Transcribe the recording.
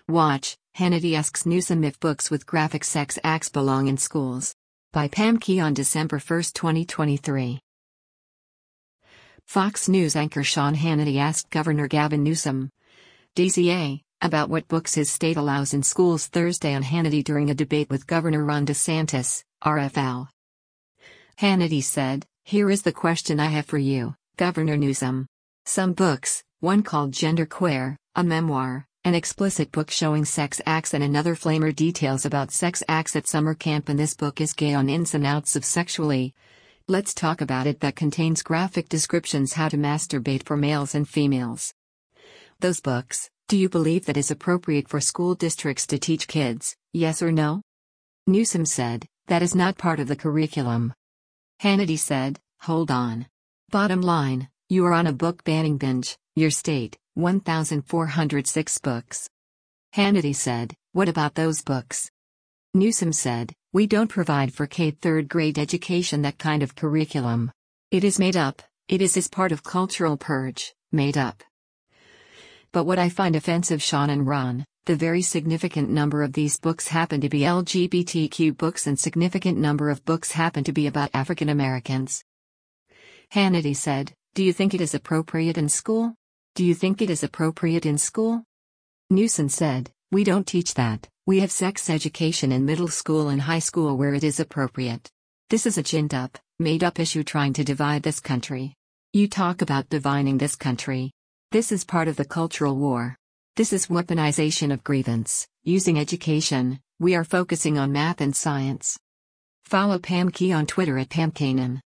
Watch, Hannity asks Newsom if books with graphic sex acts belong in schools. By Pam Key on December 1, 2023. Fox News anchor Sean Hannity asked Governor Gavin Newsom, DCA, about what books his state allows in schools Thursday on Hannity during a debate with Governor Ron DeSantis, RFL. Hannity said, "Here is the question I have for you, Governor Newsom. Some books, one called Genderqueer, a memoir, an explicit book showing sex acts, and another flamer details about sex acts at summer camp, and this book is gay on ins and outs of sexually. Let's talk about it, that contains graphic descriptions how to masturbate for males and females. Those books, do you believe that is appropriate for school districts to teach kids, yes or no?" Newsom said, "That is not part of the curriculum." Hannity said, "Hold on. Bottom line, you are on a book banning binge, your state, 1,406 books." Hannity said, "What about those books?" Newsom said, "We don't provide for K-3 grade education that kind of curriculum. It is made up, it is part of cultural purge, made up." But what I find offensive, Sean and Ron, the very significant number of these books happen to be LGBTQ books, and significant number of books happen to be about African Americans. Hannity said, "Do you think it is appropriate in school? Do you think it is appropriate in school?" Newsom said, "We don't teach that. We have sex education in middle school and high school where it is appropriate. This is a ginned up, made up issue trying to divide this country. You talk about dividing this country. This is part of the cultural war. This is weaponization of grievance, using education. We are focusing on math and science." Follow Pam Key on Twitter at PamKanan.